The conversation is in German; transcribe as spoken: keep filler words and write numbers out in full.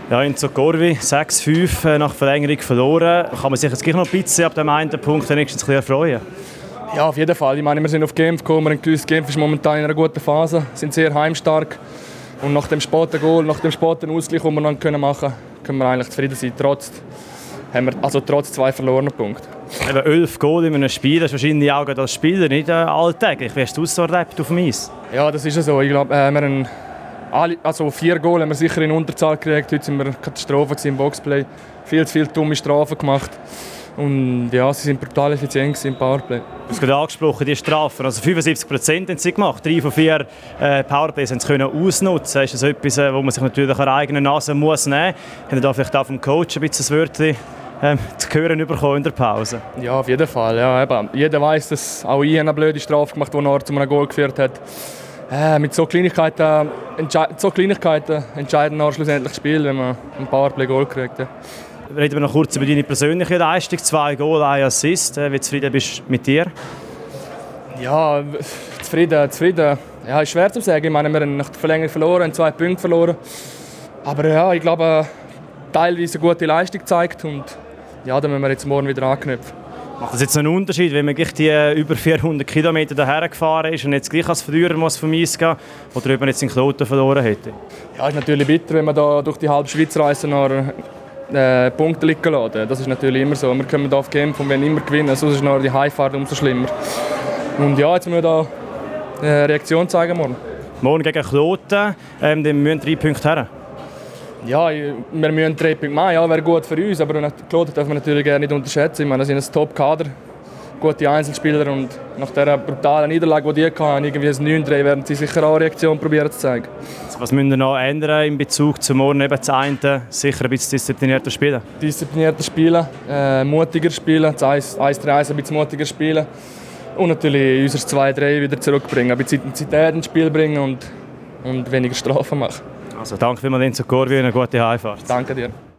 Ja, in Socorvi sechs fünf nach Verlängerung verloren. Kann man sich jetzt gleich noch ein bisschen ab dem einen Punkt wenigstens ein bisschen erfreuen? Ja, auf jeden Fall. Ich meine, wir sind auf Genf gekommen. Wir haben gewusst, Genf ist momentan in einer guten Phase, sind sehr heimstark. Und nach dem späten Goal, nach dem späten Ausgleich, den wir dann können machen können, können wir eigentlich zufrieden sein. Trotz, haben wir, also trotz zwei verlorenen Punkten. Eben elf Goal in einem Spiel, das ist wahrscheinlich auch als Spieler nicht äh, alltäglich. Wie hast du es so erlebt auf dem Eis? Ja, das ist ja so. Ich glaube, äh, wir haben alle, also vier Goal haben wir sicher in Unterzahl gekriegt. Heute waren wir Katastrophe im Boxplay. Viel zu viele dumme Strafen gemacht. Und ja, sie sind brutal effizient im Powerplay. Du hast gerade angesprochen, die Strafen. Also fünfundsiebzig Prozent haben sie gemacht. Drei von vier äh, Powerplays haben sie können ausnutzen. Ist das etwas, äh, wo man sich natürlich an der eigenen Nase muss nehmen muss? Haben Sie da vielleicht auch vom Coach ein bisschen ein Wörtchen ähm, zu hören bekommen in der Pause? Ja, auf jeden Fall. Ja, eben. Jeder weiß, dass auch ich eine blöde Strafe gemacht habe, die nachher zu einem Goal geführt hat. Äh, mit so Kleinigkeiten, so Kleinigkeiten entscheiden nachher schlussendlich das Spiel, wenn man ein Powerplay-Goal kriegt. Ja. Reden wir noch kurz über deine persönliche Leistung. Zwei Goal, ein Assist. Wie zufrieden bist du mit dir? Ja, zufrieden, zufrieden. Ja, ist schwer zu sagen. Ich meine, wir haben nach der Verlängerung verloren, haben zwei Punkte verloren. Aber ja, ich glaube, teilweise eine gute Leistung gezeigt. Und ja, da müssen wir jetzt morgen wieder anknüpfen. Macht das jetzt einen Unterschied, wenn man gleich die über vierhundert Kilometer daher gefahren ist und jetzt gleich als Verlierer muss vom Eis gehen oder ob man jetzt in Kloten verloren hätte? Ja, ist natürlich bitter, wenn man da durch die halbe Schweiz reisen nach äh, Punkte liegen lassen. Das ist natürlich immer so. Wir kommen hier auf Genf und wenn immer gewinnen, sonst ist noch die Heimfahrt umso schlimmer. Und ja, jetzt müssen wir da eine Reaktion zeigen morgen. Morgen gegen Kloten, ähm, dann müssen drei Punkte her. Ja, wir müssen drei Punkte machen, ja, wäre gut für uns, aber Kloten darf man natürlich gerne nicht unterschätzen. Ich meine, das sind ein Top-Kader, gute Einzelspieler und nach dieser brutalen Niederlage, die die hatten, irgendwie ein neun drei, werden sie sicher auch eine Reaktion probieren zu zeigen. Was müssen wir noch ändern in Bezug zu morgen? Eben das eine, sicher ein bisschen disziplinierter spielen? Disziplinierter spielen, äh, mutiger spielen, das eins drei eins ein bisschen mutiger spielen und natürlich unser zwei drei wieder zurückbringen, ein bisschen Intensität ins Spiel bringen und, und weniger Strafen machen. Also danke vielmals in Socorvi und eine gute Heimfahrt. Danke dir.